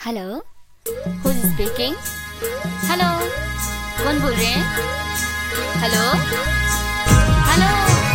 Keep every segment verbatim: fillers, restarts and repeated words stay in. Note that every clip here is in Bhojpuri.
हेलो, हु इज स्पीकिंग? हेलो, कौन बोल रहे हैं? हेलो हेलो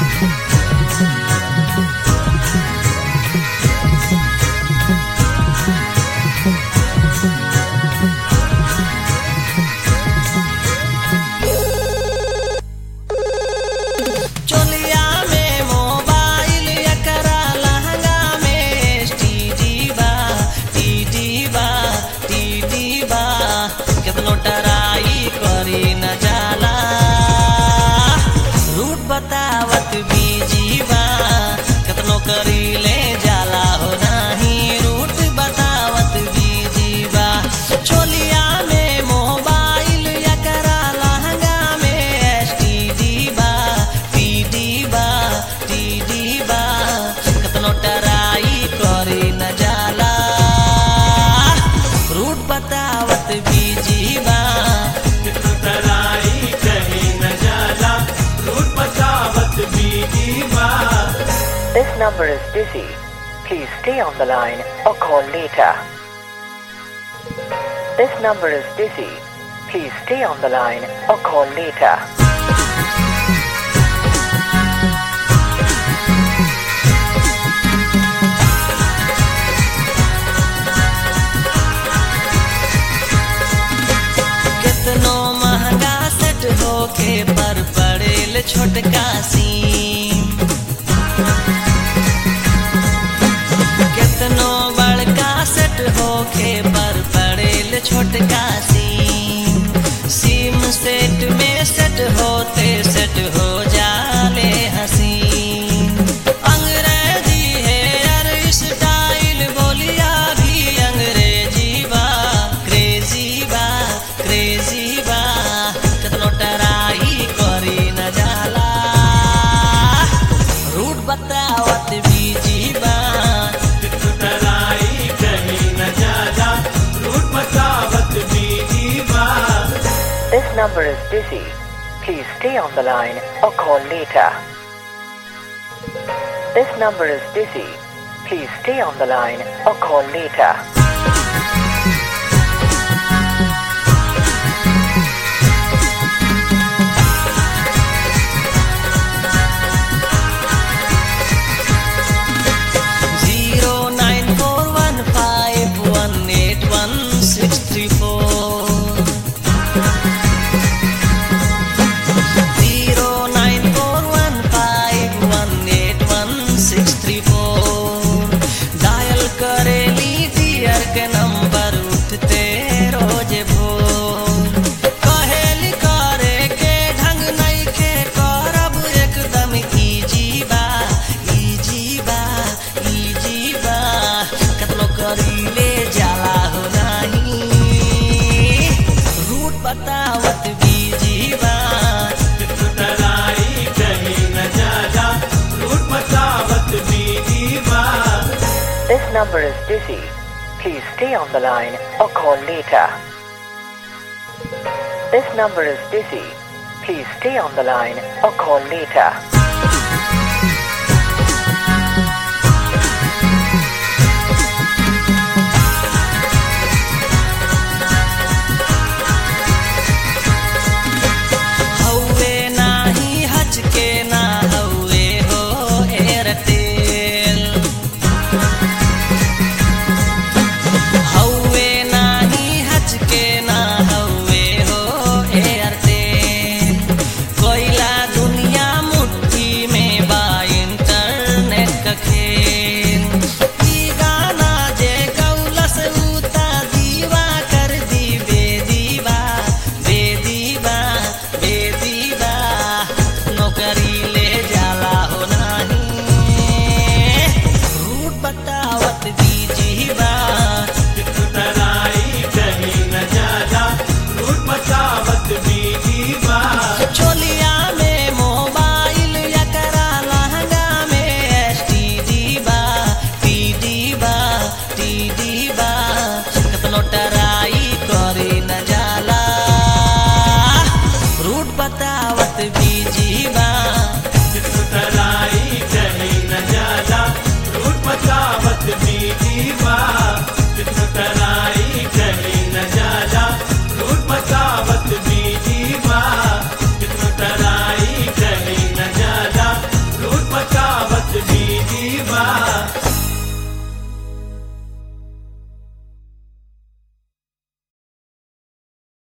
बतावत बीजीवा कतनो करी ले जाला हो नाही रूट बतावत बीजीवा चोलिया में मोबाइल या करा लहंगा में एसटीडी बा टीडी बा टीडी बा कतनो टराई करी न जाला रूट बतावत बीजीवा This number is busy. Please stay on the line or call later. This number is busy. Please stay on the line or call later. कितनो महंगा सेट होके पर पड़ेल छोटका सीम कितनो बड़का सेट होके पर पड़ेल छोटका सीम सीम सेट में सेट होते सेट हो जाले हसीन अंग्रेजी है यार स्टाइल बोलिया भी अंग्रेजी बा क्रेजी बा क्रेजी बा कितनो टराई करी न जाला रूट बतावत बीजी बा This number is busy. Please stay on the line or call later. This number is busy. Please stay on the line or call later. zero nine four one five one eight one six three four six three four dial करेली डियर के नंबर उठते रोज भोर कहेली करे के ढंग नहीं के करब एकदम इजी बा इजी बा इजी बा कतनो करी ले जाला हो नहीं रूट बतावत बीजी बा This number is busy. Please stay on the line or call later. This number is busy. Please stay on the line or call later.